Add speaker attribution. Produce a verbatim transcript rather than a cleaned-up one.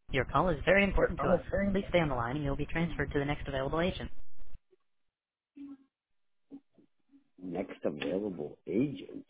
Speaker 1: Your call is very important to us. Please stay on the line and you'll be transferred to the next available agent.
Speaker 2: Next available agent.